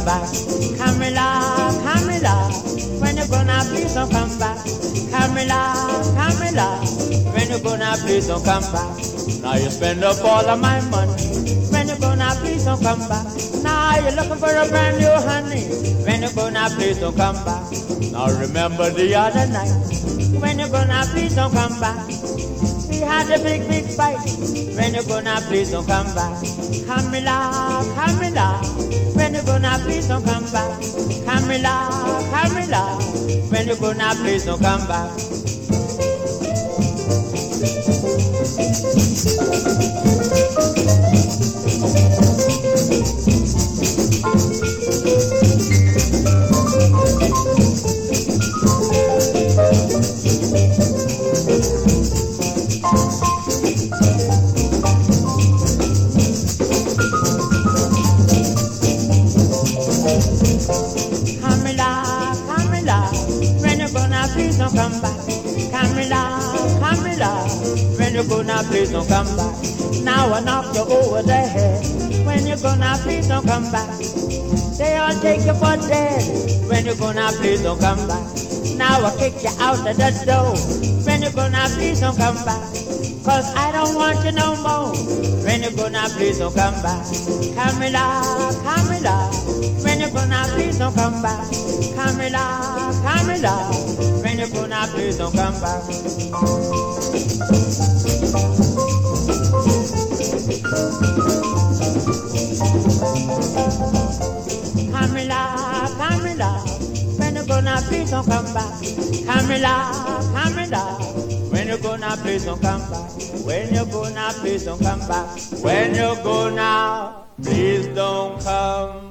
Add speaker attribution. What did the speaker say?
Speaker 1: back? Camilla, Camilla, when you gonna please don't come back? Camilla, Camilla, when you gonna please don't come back? Now you spend up all of my money. When you gonna please don't come back? Now you're looking for a brand new honey. When you gonna please don't come back? Now remember the other night. When you gonna please don't come back? We had a big, big fight. When you gonna please don't come back? Camilla, Camilla, when you gonna please don't come back? Camilla, Camilla, when you gonna please don't come back? Camilla, Camilla, when you gonna please don't come back? Camilla, Camilla, when you gonna please don't come back? Now I knock you over the head. When you gonna please don't come back? They all take you for dead. When you gonna please don't come back? Now I kick you out of the door. When you gonna please don't come back? Cause I don't want you no more. When you gonna please don't come back? Camilla, Camilla, when you gonna please don't come back? Camilla, Camilla, when you gonna please don't come back? Camilla, Camilla, when you gonna please don't come back? Camilla, Camilla, when you gonna please don't come back? When you gonna please don't come back? When you gonna please don't come